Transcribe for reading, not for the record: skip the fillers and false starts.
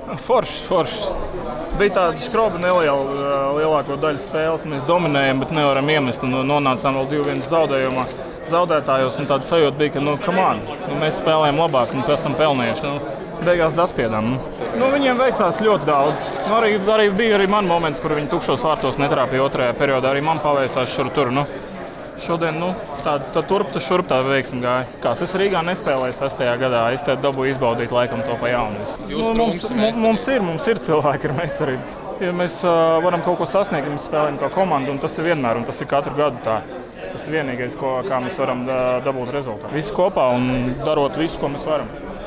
Forši. Bija tāda skroba neliela, lielāko daļu spēles. Mēs dominējam, bet nevaram iemest. Nonācām vēl 2-1 zaudētājos. Tāda sajūta bija, ka mēs spēlējam labāk un pēc tam pelnījuši. Beigās daspiedām. Viņiem veicās ļoti daudz. Arī bija man moments, kur viņi tukšos vārtos netrāpīja otrajā periodā. Arī man paveicās šur tur. Šodien tā turp tā veiksmi gāja. Es Rīgā nespēlēju 6. gadā. Es te dabūju izbaudīt laikam to pa jaunu. Mums ir cilvēki ar meistarību. Ja mēs varam kaut ko sasniegt, ja mēs spēlējam kā komanda, un tas ir vienmēr, un tas ir katru gadu tā. Tas ir vienīgais, kā mēs varam dabūt rezultātu. Visi kopā un darot visu, ko mēs varam.